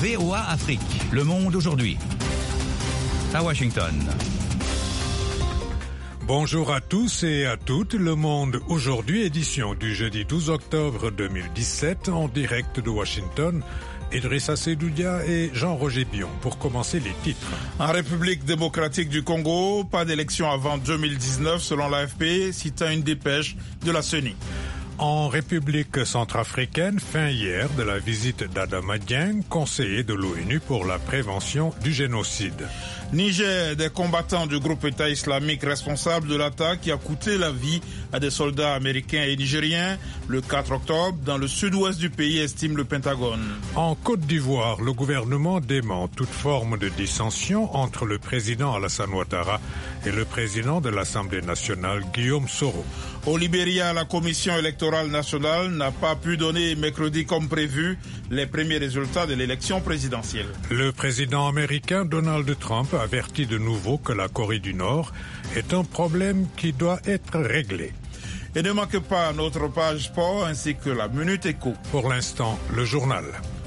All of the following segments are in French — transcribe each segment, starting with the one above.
VOA Afrique, le monde aujourd'hui. À Washington. Bonjour à tous et à toutes, Le Monde aujourd'hui, édition du jeudi 12 octobre 2017, en direct de Washington. Idrissa Seydoudia et Jean-Roger Bion pour commencer les titres. En République démocratique du Congo, pas d'élection avant 2019 selon l'AFP, citant une dépêche de la CENI. En République centrafricaine, fin hier de la visite d'Adama Dieng, conseiller de l'ONU pour la prévention du génocide. Niger, des combattants du groupe État islamique responsable de l'attaque qui a coûté la vie à des soldats américains et nigériens le 4 octobre dans le sud-ouest du pays, estime le Pentagone. En Côte d'Ivoire, le gouvernement dément toute forme de dissension entre le président Alassane Ouattara et le président de l'Assemblée nationale, Guillaume Soro. Au Libéria, la commission électorale nationale n'a pas pu donner mercredi comme prévu les premiers résultats de l'élection présidentielle. Le président américain Donald Trump avertit de nouveau que la Corée du Nord est un problème qui doit être réglé. Et ne manquez pas notre page sport ainsi que la Minute Éco. Pour l'instant, le journal.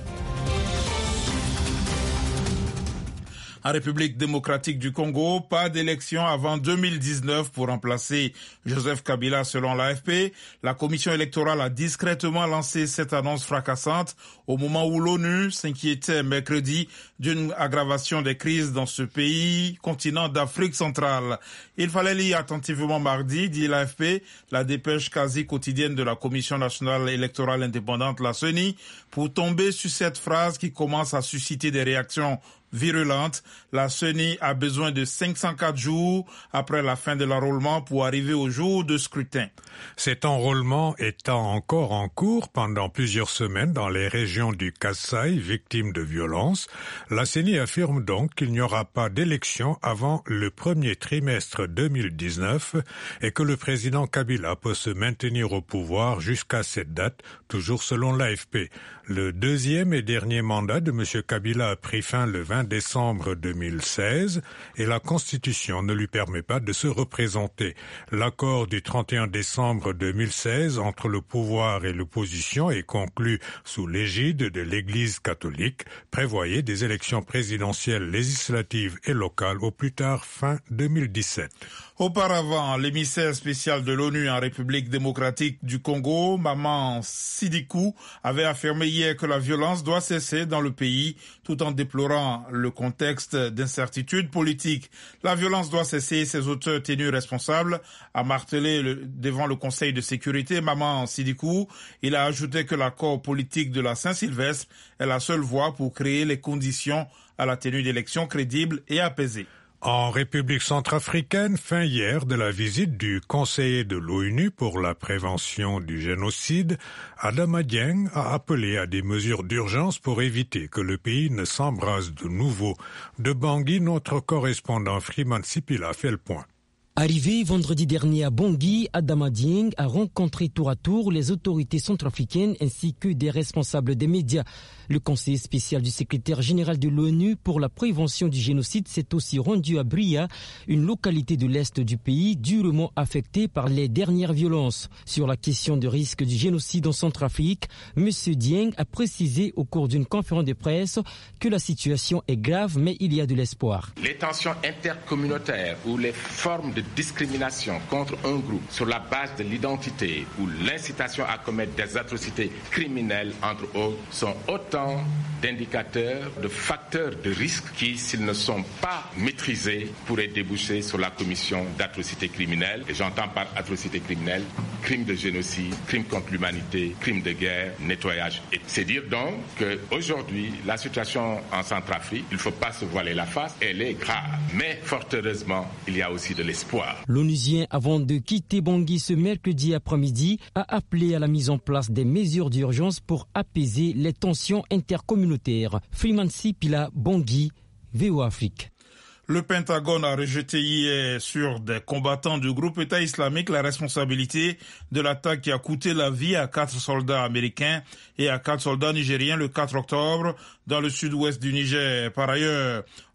En République démocratique du Congo, pas d'élection avant 2019 pour remplacer Joseph Kabila selon l'AFP. La commission électorale a discrètement lancé cette annonce fracassante au moment où l'ONU s'inquiétait mercredi d'une aggravation des crises dans ce pays, continent d'Afrique centrale. Il fallait lire attentivement mardi, dit l'AFP, la dépêche quasi quotidienne de la Commission nationale électorale indépendante, la CENI, pour tomber sur cette phrase qui commence à susciter des réactions virulente. La CENI a besoin de 504 jours après la fin de l'enrôlement pour arriver au jour de scrutin. Cet enrôlement étant encore en cours pendant plusieurs semaines dans les régions du Kasaï, victimes de violences, la CENI affirme donc qu'il n'y aura pas d'élection avant le premier trimestre 2019 et que le président Kabila peut se maintenir au pouvoir jusqu'à cette date, toujours selon l'AFP. Le deuxième et dernier mandat de M. Kabila a pris fin le 20 décembre 2016 et la Constitution ne lui permet pas de se représenter. L'accord du 31 décembre 2016 entre le pouvoir et l'opposition est conclu sous l'égide de l'Église catholique, prévoyait des élections présidentielles, législatives et locales au plus tard fin 2017. Auparavant, l'émissaire spécial de l'ONU en République démocratique du Congo, Maman Sidikou, avait affirmé hier que la violence doit cesser dans le pays, tout en déplorant le contexte d'incertitude politique. La violence doit cesser, ses auteurs tenus responsables, a martelé devant le Conseil de sécurité Maman Sidikou. Il a ajouté que l'accord politique de la Saint-Sylvestre est la seule voie pour créer les conditions à la tenue d'élections crédibles et apaisées. En République centrafricaine, fin hier de la visite du conseiller de l'ONU pour la prévention du génocide, Adama Dieng a appelé à des mesures d'urgence pour éviter que le pays ne s'embrase de nouveau. De Bangui, notre correspondant Freeman Sipila fait le point. Arrivé vendredi dernier à Bangui, Adama Dieng a rencontré tour à tour les autorités centrafricaines ainsi que des responsables des médias. Le conseiller spécial du secrétaire général de l'ONU pour la prévention du génocide s'est aussi rendu à Bria, une localité de l'est du pays durement affectée par les dernières violences. Sur la question du risque du génocide en Centrafrique, M. Dieng a précisé au cours d'une conférence de presse que la situation est grave, mais il y a de l'espoir. Les tensions intercommunautaires ou les formes de discrimination contre un groupe sur la base de l'identité ou l'incitation à commettre des atrocités criminelles entre autres sont autant d'indicateurs, de facteurs de risque qui, s'ils ne sont pas maîtrisés, pourraient déboucher sur la commission d'atrocités criminelles. Et j'entends par atrocités criminelles, crimes de génocide, crimes contre l'humanité, crimes de guerre, nettoyage. Et c'est dire donc qu'aujourd'hui, la situation en Centrafrique, il ne faut pas se voiler la face, elle est grave. Mais fort heureusement, il y a aussi de l'espoir. L'Onusien, avant de quitter Bangui ce mercredi après-midi, a appelé à la mise en place des mesures d'urgence pour apaiser les tensions intercommunautaires. Freeman Sipila, Bangui, VOA Afrique. Le Pentagone a rejeté hier sur des combattants du groupe État islamique la responsabilité de l'attaque qui a coûté la vie à 4 soldats américains et à 4 soldats nigériens le 4 octobre dans le sud-ouest du Niger. Par ailleurs,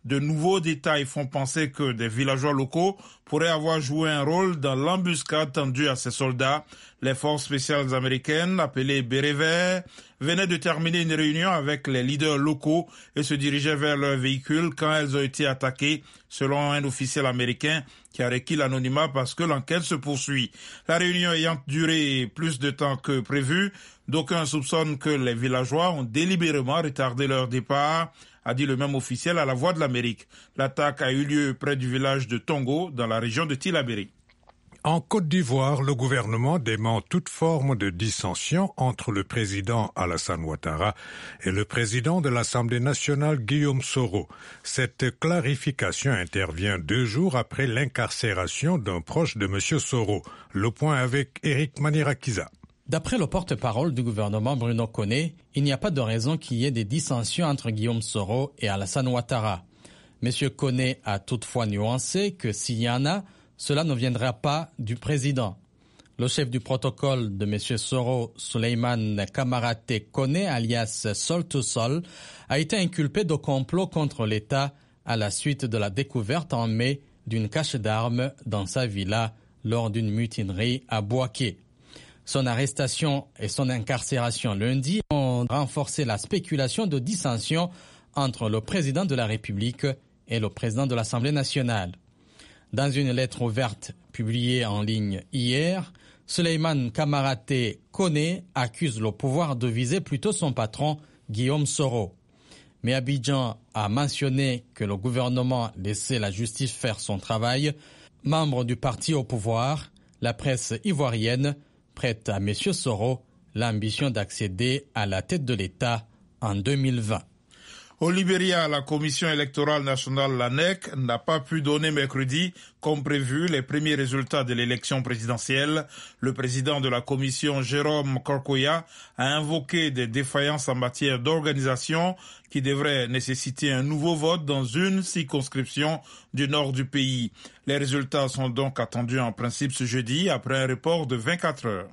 De nouveaux détails font penser que des villageois locaux pourraient avoir joué un rôle dans l'embuscade tendue à ces soldats. Les forces spéciales américaines, appelées Bérets Verts, venaient de terminer une réunion avec les leaders locaux et se dirigeaient vers leur véhicule quand elles ont été attaquées, selon un officiel américain qui a requis l'anonymat parce que l'enquête se poursuit. La réunion ayant duré plus de temps que prévu, d'aucuns soupçonnent que les villageois ont délibérément retardé leur départ, a dit le même officiel à La Voix de l'Amérique. L'attaque a eu lieu près du village de Tongo, dans la région de Tillabéri. En Côte d'Ivoire, le gouvernement dément toute forme de dissension entre le président Alassane Ouattara et le président de l'Assemblée nationale Guillaume Soro. Cette clarification intervient 2 jours après l'incarcération d'un proche de M. Soro. Le point avec Éric Manirakiza. D'après le porte-parole du gouvernement Bruno Koné, il n'y a pas de raison qu'il y ait des dissensions entre Guillaume Soro et Alassane Ouattara. M. Koné a toutefois nuancé que s'il y en a, cela ne viendra pas du président. Le chef du protocole de M. Soro, Souleymane Kamaraté Koné, alias Sol to Sol, a été inculpé de complot contre l'État à la suite de la découverte en mai d'une cache d'armes dans sa villa lors d'une mutinerie à Bouaké. Son arrestation et son incarcération lundi ont renforcé la spéculation de dissension entre le président de la République et le président de l'Assemblée nationale. Dans une lettre ouverte publiée en ligne hier, Souleymane Kamaraté Koné accuse le pouvoir de viser plutôt son patron Guillaume Soro. Mais Abidjan a mentionné que le gouvernement laissait la justice faire son travail. Membre du parti au pouvoir, la presse ivoirienne prête à M. Soro l'ambition d'accéder à la tête de l'État en 2020. Au Libéria, la Commission électorale nationale, l'ANEC, n'a pas pu donner mercredi, comme prévu, les premiers résultats de l'élection présidentielle. Le président de la Commission, Jérôme Korkoya, a invoqué des défaillances en matière d'organisation qui devraient nécessiter un nouveau vote dans une circonscription du nord du pays. Les résultats sont donc attendus en principe ce jeudi, après un report de 24 heures.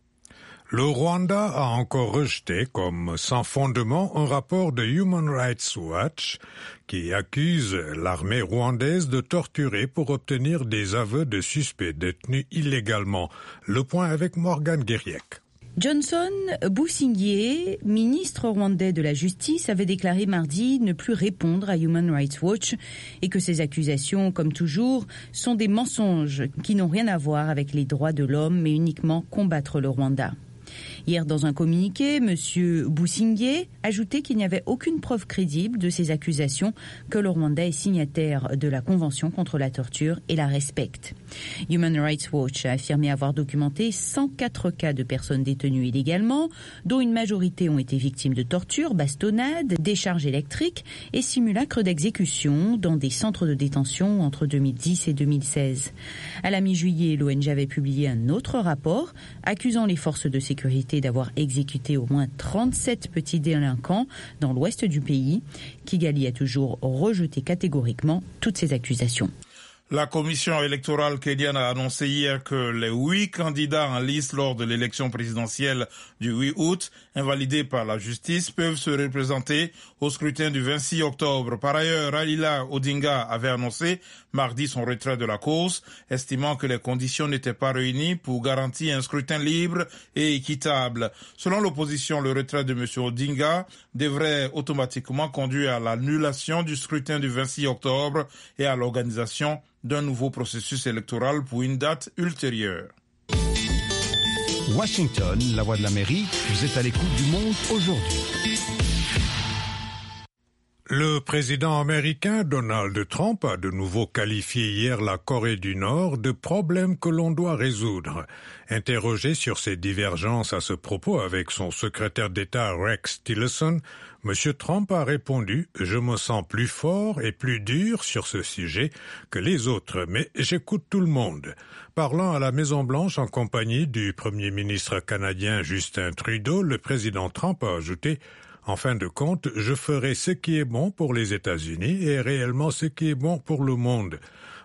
Le Rwanda a encore rejeté comme sans fondement un rapport de Human Rights Watch qui accuse l'armée rwandaise de torturer pour obtenir des aveux de suspects détenus illégalement. Le point avec Morgane Guériec. Johnson Busingye, ministre rwandais de la Justice, avait déclaré mardi ne plus répondre à Human Rights Watch et que ces accusations, comme toujours, sont des mensonges qui n'ont rien à voir avec les droits de l'homme mais uniquement combattre le Rwanda. Hier, dans un communiqué, M. Busingye ajoutait qu'il n'y avait aucune preuve crédible de ces accusations, que le Rwanda est signataire de la Convention contre la torture et la respecte. Human Rights Watch a affirmé avoir documenté 104 cas de personnes détenues illégalement, dont une majorité ont été victimes de torture, bastonnades, décharges électriques et simulacres d'exécution dans des centres de détention entre 2010 et 2016. À la mi-juillet, l'ONG avait publié un autre rapport accusant les forces de sécurité d'avoir exécuté au moins 37 petits délinquants dans l'ouest du pays. Kigali a toujours rejeté catégoriquement toutes ces accusations. La commission électorale kenyane a annoncé hier que les 8 candidats en lice lors de l'élection présidentielle du 8 août, invalidés par la justice, peuvent se représenter au scrutin du 26 octobre. Par ailleurs, Raila Odinga avait annoncé mardi son retrait de la course, estimant que les conditions n'étaient pas réunies pour garantir un scrutin libre et équitable. Selon l'opposition, le retrait de M. Odinga devrait automatiquement conduire à l'annulation du scrutin du 26 octobre et à l'organisation d'un nouveau processus électoral pour une date ultérieure. Washington, la voix de l'Amérique, vous êtes à l'écoute du monde aujourd'hui. Le président américain Donald Trump a de nouveau qualifié hier la Corée du Nord de problème que l'on doit résoudre. Interrogé sur ses divergences à ce propos avec son secrétaire d'État Rex Tillerson, M. Trump a répondu « Je me sens plus fort et plus dur sur ce sujet que les autres, mais j'écoute tout le monde ». Parlant à la Maison-Blanche en compagnie du Premier ministre canadien Justin Trudeau, le président Trump a ajouté « En fin de compte, je ferai ce qui est bon pour les États-Unis et réellement ce qui est bon pour le monde ».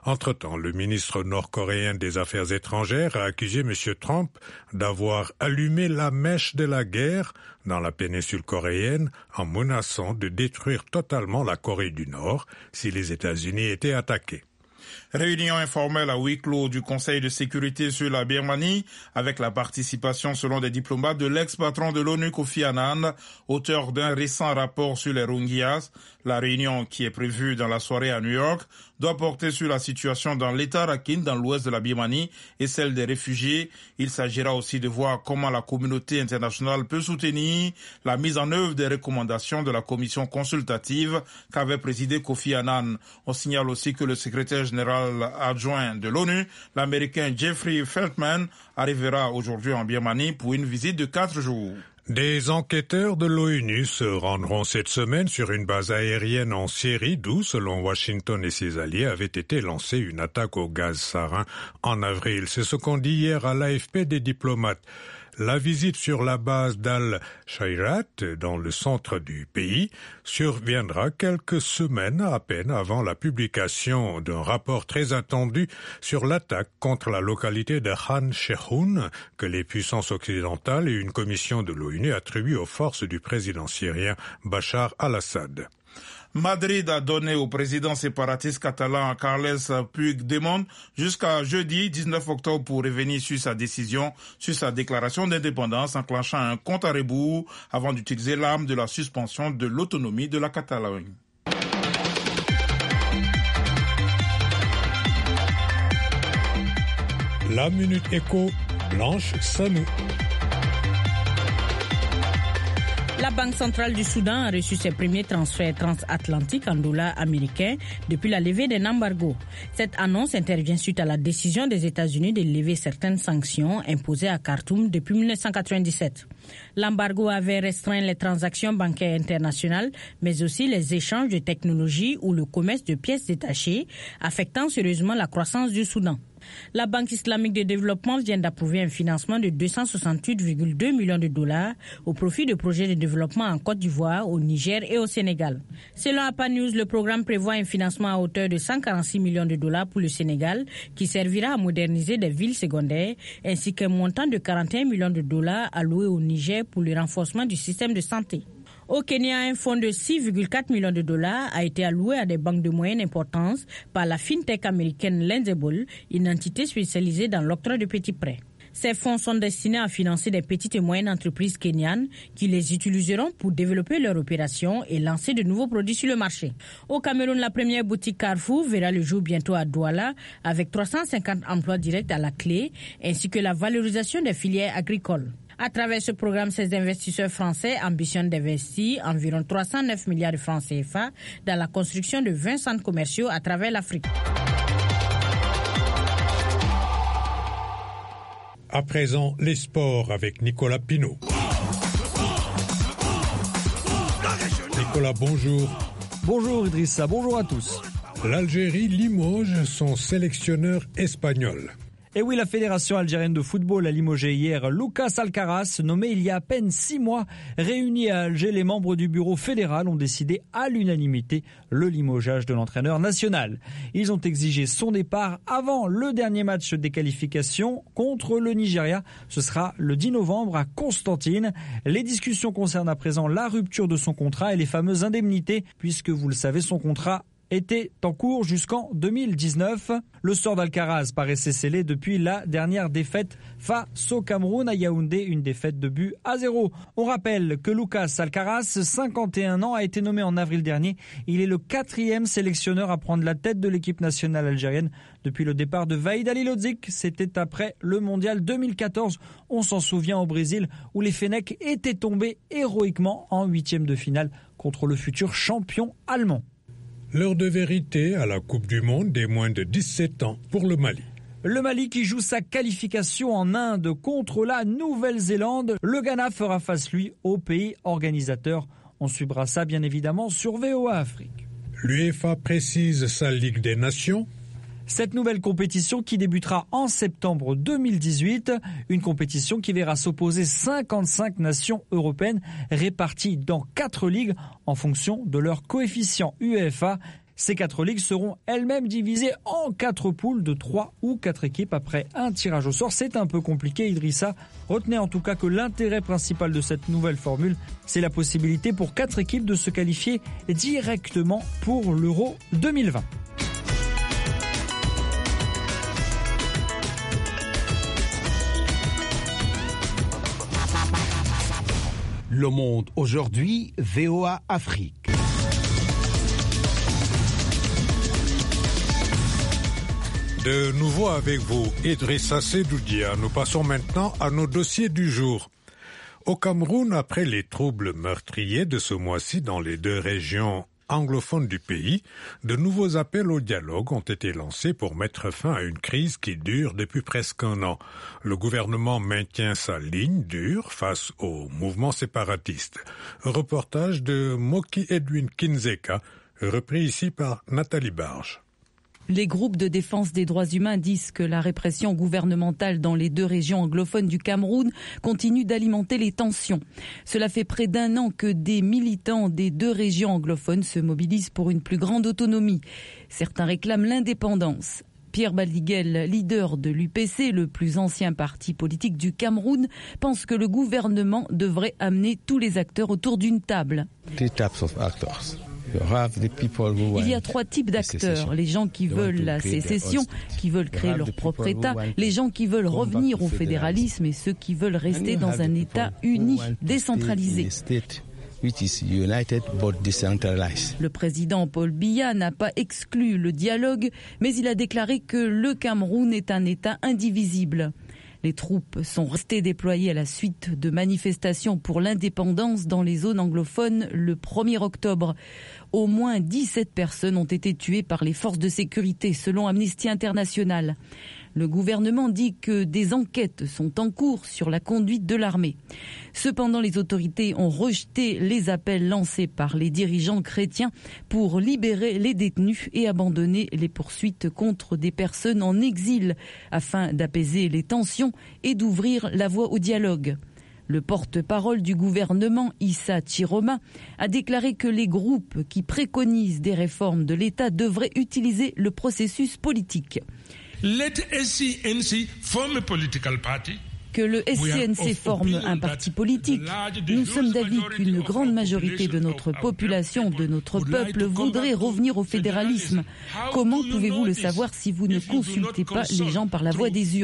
Entre-temps, le ministre nord-coréen des Affaires étrangères a accusé M. Trump d'avoir allumé la mèche de la guerre dans la péninsule coréenne en menaçant de détruire totalement la Corée du Nord si les États-Unis étaient attaqués. Réunion informelle à huis clos du Conseil de sécurité sur la Birmanie avec la participation selon des diplomates de l'ex-patron de l'ONU Kofi Annan, auteur d'un récent rapport sur les Rohingyas. La réunion qui est prévue dans la soirée à New York doit porter sur la situation dans l'État Rakhine dans l'ouest de la Birmanie et celle des réfugiés. Il s'agira aussi de voir comment la communauté internationale peut soutenir la mise en œuvre des recommandations de la commission consultative qu'avait présidée Kofi Annan. On signale aussi que le secrétaire général adjoint de l'ONU, l'Américain Jeffrey Feltman, arrivera aujourd'hui en Birmanie pour une visite de 4 jours. Des enquêteurs de l'ONU se rendront cette semaine sur une base aérienne en Syrie d'où, selon Washington et ses alliés, avait été lancée une attaque au gaz sarin en avril. C'est ce qu'ont dit hier à l'AFP des diplomates. La visite sur la base d'Al-Shayrat, dans le centre du pays, surviendra quelques semaines à peine avant la publication d'un rapport très attendu sur l'attaque contre la localité de Khan Sheikhoun que les puissances occidentales et une commission de l'ONU attribuent aux forces du président syrien Bachar al-Assad. Madrid a donné au président séparatiste catalan Carles Puigdemont jusqu'à jeudi 19 octobre pour revenir sur sa décision, sur sa déclaration d'indépendance, enclenchant un compte à rebours avant d'utiliser l'arme de la suspension de l'autonomie de la Catalogne. La Minute Éco, Blanche Sanou. La Banque centrale du Soudan a reçu ses premiers transferts transatlantiques en dollars américains depuis la levée d'un embargo. Cette annonce intervient suite à la décision des États-Unis de lever certaines sanctions imposées à Khartoum depuis 1997. L'embargo avait restreint les transactions bancaires internationales, mais aussi les échanges de technologies ou le commerce de pièces détachées, affectant sérieusement la croissance du Soudan. La Banque islamique de développement vient d'approuver un financement de 268,2 millions de dollars au profit de projets de développement en Côte d'Ivoire, au Niger et au Sénégal. Selon APA News, le programme prévoit un financement à hauteur de 146 millions de dollars pour le Sénégal qui servira à moderniser des villes secondaires ainsi qu'un montant de 41 millions de dollars alloué au Niger pour le renforcement du système de santé. Au Kenya, un fonds de 6,4 millions de dollars a été alloué à des banques de moyenne importance par la fintech américaine Lendable, une entité spécialisée dans l'octroi de petits prêts. Ces fonds sont destinés à financer des petites et moyennes entreprises kenyanes qui les utiliseront pour développer leurs opérations et lancer de nouveaux produits sur le marché. Au Cameroun, la première boutique Carrefour verra le jour bientôt à Douala avec 350 emplois directs à la clé ainsi que la valorisation des filières agricoles. À travers ce programme, ces investisseurs français ambitionnent d'investir environ 309 milliards de francs CFA dans la construction de 20 centres commerciaux à travers l'Afrique. À présent, les sports avec Nicolas Pinault. Nicolas, bonjour. Bonjour Idrissa, bonjour à tous. L'Algérie limoge son sélectionneur espagnol. Et oui, la Fédération algérienne de football a limogé hier Lucas Alcaraz, nommé il y a à peine 6 mois. Réunis à Alger, les membres du bureau fédéral ont décidé à l'unanimité le limogeage de l'entraîneur national. Ils ont exigé son départ avant le dernier match des qualifications contre le Nigeria. Ce sera le 10 novembre à Constantine. Les discussions concernent à présent la rupture de son contrat et les fameuses indemnités, puisque vous le savez, son contrat était en cours jusqu'en 2019. Le sort d'Alcaraz paraissait scellé depuis la dernière défaite face au Cameroun à Yaoundé, une défaite de but à 0. On rappelle que Lucas Alcaraz, 51 ans, a été nommé en avril dernier. Il est le 4e sélectionneur à prendre la tête de l'équipe nationale algérienne depuis le départ de Vahid Halilhodžić. C'était après le mondial 2014. On s'en souvient au Brésil où les Fennecs étaient tombés héroïquement en 8e de finale contre le futur champion allemand. L'heure de vérité à la Coupe du Monde des moins de 17 ans pour le Mali. Le Mali qui joue sa qualification en Inde contre la Nouvelle-Zélande. Le Ghana fera face, lui, au pays organisateur. On suivra ça, bien évidemment, sur VOA Afrique. L'UEFA précise sa Ligue des Nations. Cette nouvelle compétition qui débutera en septembre 2018, une compétition qui verra s'opposer 55 nations européennes réparties dans 4 ligues en fonction de leur coefficient UEFA. Ces 4 ligues seront elles-mêmes divisées en 4 poules de 3 ou 4 équipes après un tirage au sort. C'est un peu compliqué, Idrissa. Retenez en tout cas que l'intérêt principal de cette nouvelle formule, c'est la possibilité pour 4 équipes de se qualifier directement pour l'Euro 2020. Le Monde aujourd'hui, VOA Afrique. De nouveau avec vous, Idrissa Sedoudia. Nous passons maintenant à nos dossiers du jour. Au Cameroun, après les troubles meurtriers de ce mois-ci dans les 2 régions anglophones du pays, de nouveaux appels au dialogue ont été lancés pour mettre fin à une crise qui dure depuis presque un an. Le gouvernement maintient sa ligne dure face au mouvement séparatiste. Reportage de Moki Edwin Kinzeka, repris ici par Nathalie Barge. Les groupes de défense des droits humains disent que la répression gouvernementale dans les 2 régions anglophones du Cameroun continue d'alimenter les tensions. Cela fait près d'1 an que des militants des 2 régions anglophones se mobilisent pour une plus grande autonomie. Certains réclament l'indépendance. Pierre Baldiguel, leader de l'UPC, le plus ancien parti politique du Cameroun, pense que le gouvernement devrait amener tous les acteurs autour d'une table. Il y a 3 types d'acteurs. Les gens qui veulent la sécession, qui veulent créer leur propre État, les gens qui veulent revenir au fédéralisme et ceux qui veulent rester dans un État uni, décentralisé. Le président Paul Biya n'a pas exclu le dialogue, mais il a déclaré que le Cameroun est un État indivisible. Les troupes sont restées déployées à la suite de manifestations pour l'indépendance dans les zones anglophones le 1er octobre. Au moins 17 personnes ont été tuées par les forces de sécurité, selon Amnesty International. Le gouvernement dit que des enquêtes sont en cours sur la conduite de l'armée. Cependant, les autorités ont rejeté les appels lancés par les dirigeants chrétiens pour libérer les détenus et abandonner les poursuites contre des personnes en exil afin d'apaiser les tensions et d'ouvrir la voie au dialogue. Le porte-parole du gouvernement, Issa Chiroma, a déclaré que les groupes qui préconisent des réformes de l'État devraient utiliser le processus politique. Que le SCNC forme un parti politique. Nous sommes d'avis qu'une grande majorité de notre population, de notre peuple, voudrait revenir au fédéralisme. Comment pouvez-vous le savoir si vous ne consultez pas les gens par la voie des urnes ?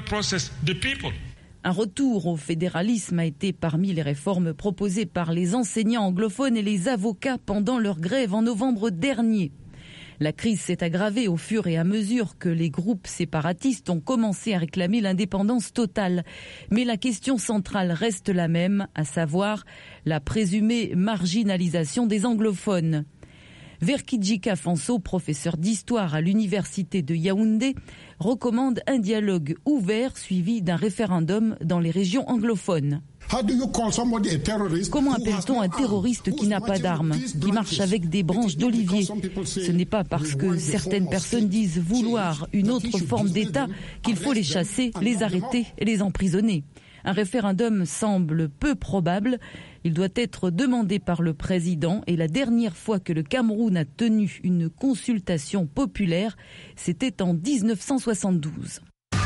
Un retour au fédéralisme a été parmi les réformes proposées par les enseignants anglophones et les avocats pendant leur grève en novembre dernier. La crise s'est aggravée au fur et à mesure que les groupes séparatistes ont commencé à réclamer l'indépendance totale. Mais la question centrale reste la même, à savoir la présumée marginalisation des anglophones. Verkidjika Fanso, professeur d'histoire à l'université de Yaoundé, recommande un dialogue ouvert suivi d'un référendum dans les régions anglophones. Comment appelle-t-on un terroriste qui n'a pas d'armes, qui marche avec des branches d'olivier ? Ce n'est pas parce que certaines personnes disent vouloir une autre forme d'État qu'il faut les chasser, les arrêter et les emprisonner. Un référendum semble peu probable. Il doit être demandé par le président et la dernière fois que le Cameroun a tenu une consultation populaire, c'était en 1972.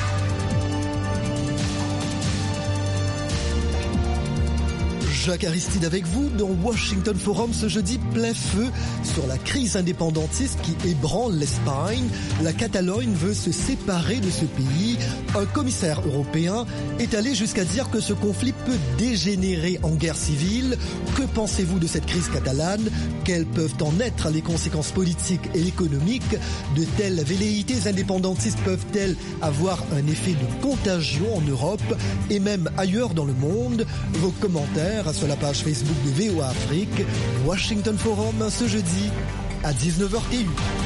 Jacques Aristide avec vous dans Washington Forum ce jeudi, plein feu sur la crise indépendantiste qui ébranle l'Espagne. La Catalogne veut se séparer de ce pays. Un commissaire européen est allé jusqu'à dire que ce conflit peut dégénérer en guerre civile. Que pensez-vous de cette crise catalane ? Quelles peuvent en être les conséquences politiques et économiques ? De telles velléités indépendantistes peuvent-elles avoir un effet de contagion en Europe et même ailleurs dans le monde ? Vos commentaires sur la page Facebook de VOA Afrique, Washington Forum ce jeudi à 19h TU.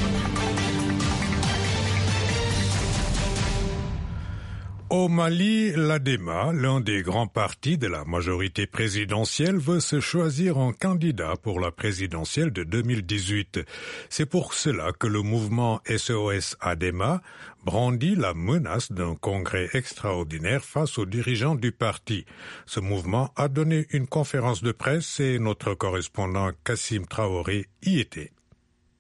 Au Mali, l'ADEMA, l'un des grands partis de la majorité présidentielle, veut se choisir un candidat pour la présidentielle de 2018. C'est pour cela que le mouvement SOS ADEMA brandit la menace d'un congrès extraordinaire face aux dirigeants du parti. Ce mouvement a donné une conférence de presse et notre correspondant Kassim Traoré y était.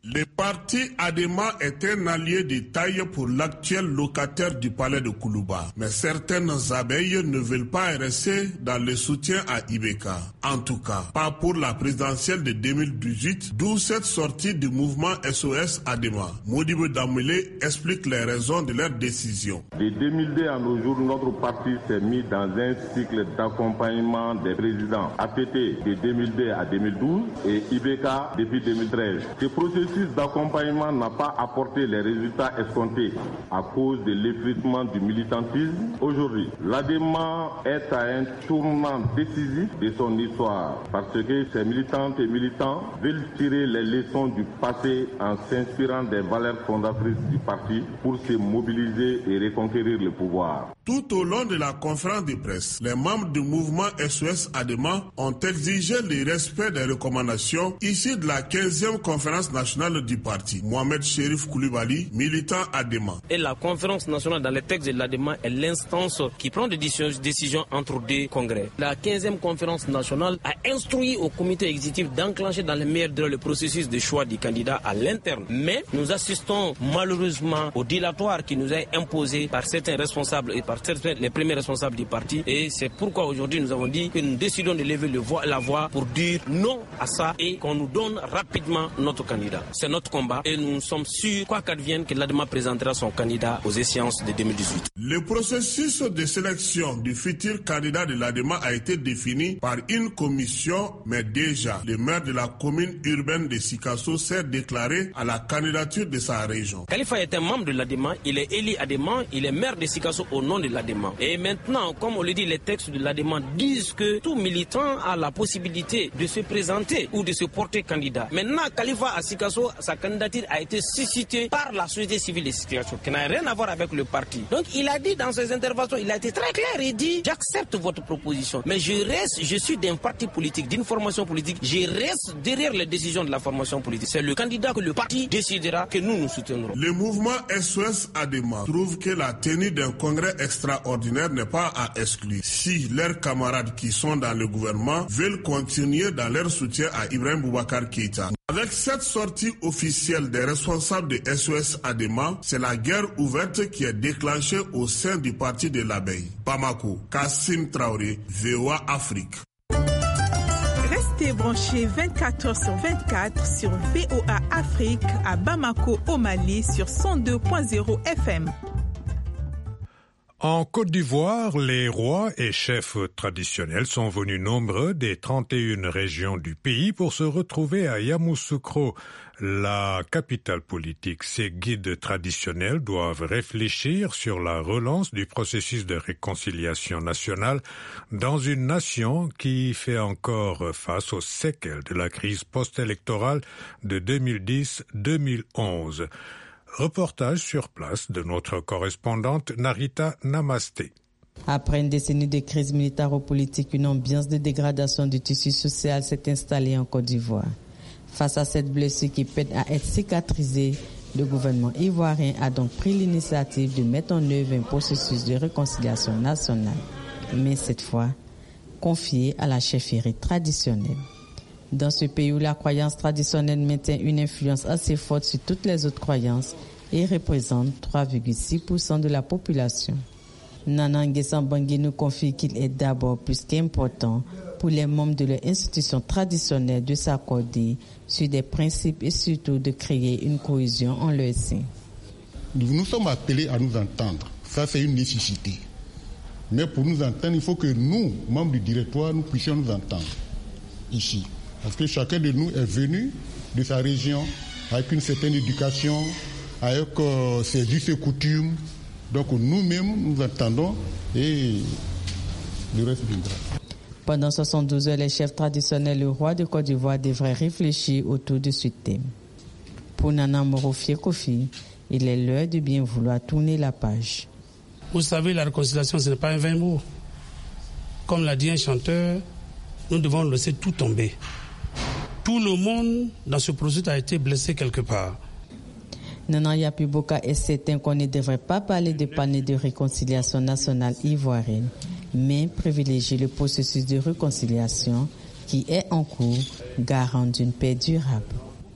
Le parti Adema est un allié de taille pour l'actuel locataire du palais de Koulouba. Mais certaines abeilles ne veulent pas rester dans le soutien à Ibeka. En tout cas, pas pour la présidentielle de 2018, d'où cette sortie du mouvement SOS Adema. Modibo Damele explique les raisons de leur décision. De 2002 à nos jours, notre parti s'est mis dans un cycle d'accompagnement des présidents APT de 2002 à 2012 et Ibeka depuis 2013. Ce processus d'accompagnement n'a pas apporté les résultats escomptés à cause de l'effritement du militantisme. Aujourd'hui, l'ADEMA est à un tournant décisif de son histoire parce que ses militantes et militants veulent tirer les leçons du passé en s'inspirant des valeurs fondatrices du parti pour se mobiliser et reconquérir le pouvoir. Tout au long de la conférence de presse, les membres du mouvement SOS Adema ont exigé le respect des recommandations issues de la 15e conférence nationale du parti. Mohamed Chérif Koulibaly, militant Adema. Et la conférence nationale dans les textes de l'Adema est l'instance qui prend des décisions entre deux congrès. La 15e conférence nationale a instruit au comité exécutif d'enclencher dans les meilleurs délais le processus de choix du candidat à l'interne. Mais nous assistons malheureusement au dilatoire qui nous est imposé par certains responsables et par les premiers responsables du parti. Et c'est pourquoi aujourd'hui nous avons dit que nous décidons de lever la voix pour dire non à ça et qu'on nous donne rapidement notre candidat. C'est notre combat et nous sommes sûrs, quoi qu'advienne, que l'ADEMA présentera son candidat aux échéances de 2018. Le processus de sélection du futur candidat de l'ADEMA a été défini par une commission, mais déjà, le maire de la commune urbaine de Sikasso s'est déclaré à la candidature de sa région. Khalifa est un membre de l'ADEMA, il est élu ADEMA, il est maire de Sikasso au nom de l'ADEMA. Et maintenant, comme on le dit, les textes de l'ADEMA disent que tout militant a la possibilité de se présenter ou de se porter candidat. Maintenant, Khalifa à Sikasso, sa candidature a été suscitée par la société civile de Sikasso, qui n'a rien à voir avec le parti. Donc il a dit dans ses interventions, il a été très clair, il dit j'accepte votre proposition, mais je suis d'un parti politique, d'une formation politique, je reste derrière les décisions de la formation politique. C'est le candidat que le parti décidera que nous soutiendrons. Le mouvement SOS Adema trouve que la tenue d'un congrès extraordinaire n'est pas à exclure si leurs camarades qui sont dans le gouvernement veulent continuer dans leur soutien à Ibrahim Boubacar Keïta. Avec cette sortie officielle des responsables de SOS Adema, c'est la guerre ouverte qui est déclenchée au sein du parti de l'abeille. Bamako, Kassim Traoré, VOA Afrique. Restez branchés 24h/24 sur VOA Afrique à Bamako au Mali sur 102.0 FM. En Côte d'Ivoire, les rois et chefs traditionnels sont venus nombreux des 31 régions du pays pour se retrouver à Yamoussoukro, la capitale politique. Ces guides traditionnels doivent réfléchir sur la relance du processus de réconciliation nationale dans une nation qui fait encore face aux séquelles de la crise post-électorale de 2010-2011. Reportage sur place de notre correspondante Narita Namasté. Après une décennie de crise militaro-politique, une ambiance de dégradation du tissu social s'est installée en Côte d'Ivoire. Face à cette blessure qui peine à être cicatrisée, le gouvernement ivoirien a donc pris l'initiative de mettre en œuvre un processus de réconciliation nationale, mais cette fois confié à la chefferie traditionnelle. Dans ce pays où la croyance traditionnelle maintient une influence assez forte sur toutes les autres croyances et représente 3,6% de la population. Nana Nguessan Bangui nous confie qu'il est d'abord plus qu'important pour les membres de leur institution traditionnelle de s'accorder sur des principes et surtout de créer une cohésion en leur sein. Nous sommes appelés à nous entendre. Ça, c'est une nécessité. Mais pour nous entendre, il faut que nous, membres du directoire, nous puissions nous entendre ici. Parce que chacun de nous est venu de sa région avec une certaine éducation, avec ses us et coutumes. Donc nous-mêmes, nous entendons et le reste viendra. Pendant 72 heures, les chefs traditionnels, le roi de Côte d'Ivoire, devraient réfléchir autour de ce thème. Pour Nana Morofie Kofi, il est l'heure de bien vouloir tourner la page. Vous savez, la réconciliation, ce n'est pas un vain mot. Comme l'a dit un chanteur, nous devons laisser tout tomber. Tout le monde dans ce processus a été blessé quelque part. Nana Yapiboka est certain qu'on ne devrait pas parler de panneau de réconciliation nationale ivoirienne, mais privilégier le processus de réconciliation qui est en cours, garant d'une paix durable.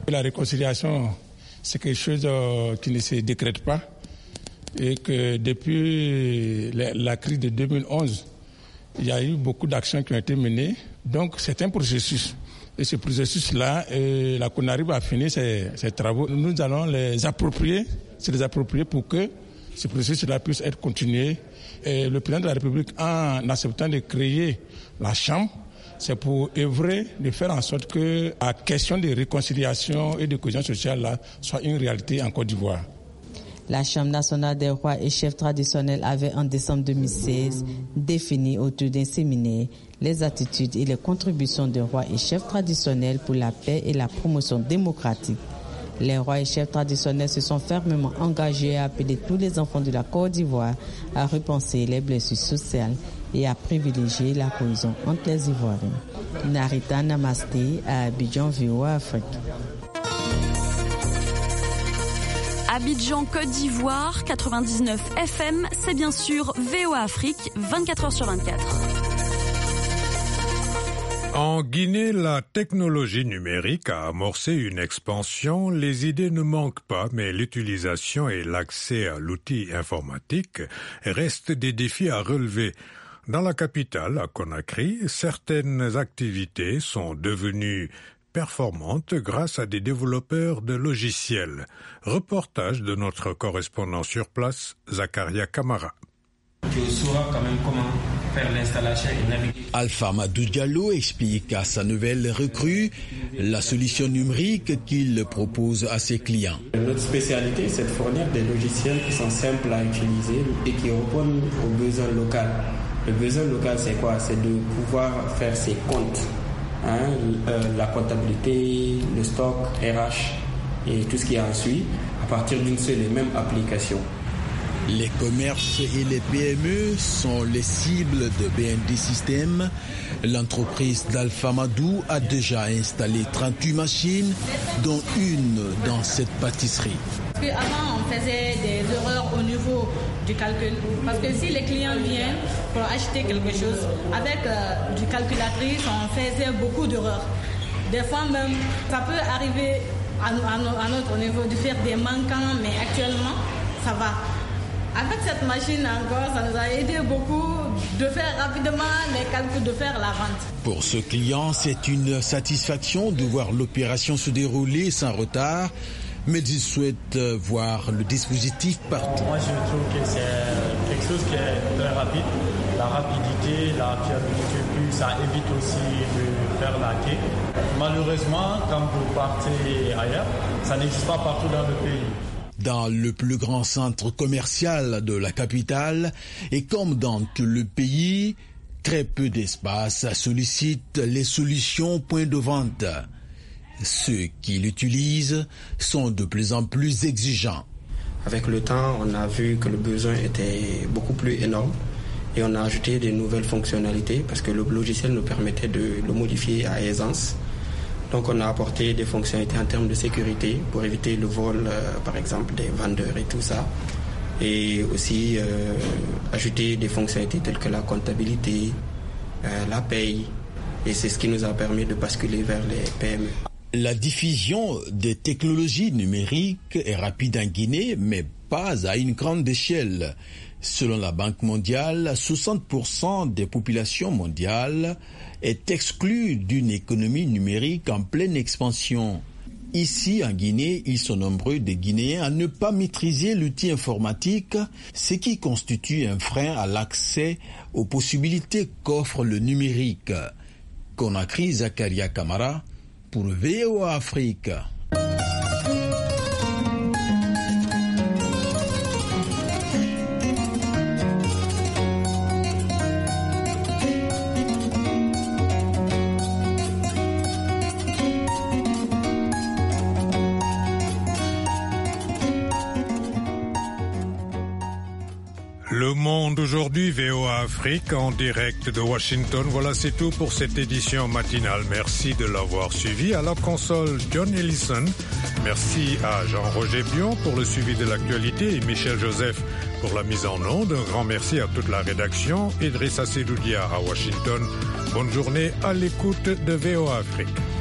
La réconciliation, c'est quelque chose qui ne se décrète pas et que depuis la crise de 2011, il y a eu beaucoup d'actions qui ont été menées. Donc c'est un processus. Et ce processus-là, la CONARIB a fini ses travaux. Nous allons les approprier pour que ce processus-là puisse être continué. Et le président de la République, en acceptant de créer la Chambre, c'est pour œuvrer de faire en sorte que la question de réconciliation et de cohésion sociale là, soit une réalité en Côte d'Ivoire. La Chambre nationale des rois et chefs traditionnels avait en décembre 2016 défini autour d'un séminaire les attitudes et les contributions des rois et chefs traditionnels pour la paix et la promotion démocratique. Les rois et chefs traditionnels se sont fermement engagés à appeler tous les enfants de la Côte d'Ivoire à repenser les blessures sociales et à privilégier la cohésion entre les Ivoiriens. Narita Namasté à Abidjan, VOA Afrique. Abidjan, Côte d'Ivoire, 99 FM, c'est bien sûr VOA Afrique, 24h/24. En Guinée, la technologie numérique a amorcé une expansion. Les idées ne manquent pas, mais l'utilisation et l'accès à l'outil informatique restent des défis à relever. Dans la capitale, à Conakry, certaines activités sont devenues performantes grâce à des développeurs de logiciels. Reportage de notre correspondant sur place, Zakaria Kamara. Tu sauras quand même comment faire l'installation et naviguer. Alpha Madou Diallo explique à sa nouvelle recrue la solution numérique qu'il propose à ses clients. Notre spécialité, c'est de fournir des logiciels qui sont simples à utiliser et qui répondent aux besoins locaux. Le besoin local, c'est quoi? C'est de pouvoir faire ses comptes. La comptabilité, le stock, RH et tout ce qui en suit à partir d'une seule et même application. Les commerces et les PME sont les cibles de BND System. L'entreprise d'Alpha Madou a déjà installé 38 machines, dont une dans cette pâtisserie. Avant, on faisait des erreurs au niveau du calcul. Parce que si les clients viennent pour acheter quelque chose, avec du calculatrice, on faisait beaucoup d'erreurs. Des fois même, ça peut arriver à notre niveau de faire des manquants, mais actuellement, ça va. Avec cette machine encore, ça nous a aidé beaucoup de faire rapidement les calculs, de faire la vente. Pour ce client, c'est une satisfaction de voir l'opération se dérouler sans retard, mais il souhaite voir le dispositif partout. Moi, je trouve que c'est quelque chose qui est très rapide. La rapidité, la fiabilité, puis ça évite aussi de faire la quai. Malheureusement, quand vous partez ailleurs, ça n'existe pas partout dans le pays. Dans le plus grand centre commercial de la capitale, et comme dans tout le pays, très peu d'espace sollicite les solutions point de vente. Ceux qui l'utilisent sont de plus en plus exigeants. Avec le temps, on a vu que le besoin était beaucoup plus énorme et on a ajouté des nouvelles fonctionnalités parce que le logiciel nous permettait de le modifier à aisance. Donc on a apporté des fonctionnalités en termes de sécurité pour éviter le vol, par exemple, des vendeurs et tout ça. Et aussi ajouter des fonctionnalités telles que la comptabilité, la paye. Et c'est ce qui nous a permis de basculer vers les PME. La diffusion des technologies numériques est rapide en Guinée, mais pas à une grande échelle. Selon la Banque mondiale, 60% des populations mondiales est exclue d'une économie numérique en pleine expansion. Ici, en Guinée, ils sont nombreux des Guinéens à ne pas maîtriser l'outil informatique, ce qui constitue un frein à l'accès aux possibilités qu'offre le numérique. Conakry, Zakaria Kamara, pour VOA Afrique. Le Monde aujourd'hui, VOA Afrique, en direct de Washington. Voilà, c'est tout pour cette édition matinale. Merci de l'avoir suivi. À la console, John Ellison. Merci à Jean-Roger Bion pour le suivi de l'actualité et Michel Joseph pour la mise en onde. Un grand merci à toute la rédaction. Idrissa Sedoudia à Washington. Bonne journée à l'écoute de VOA Afrique.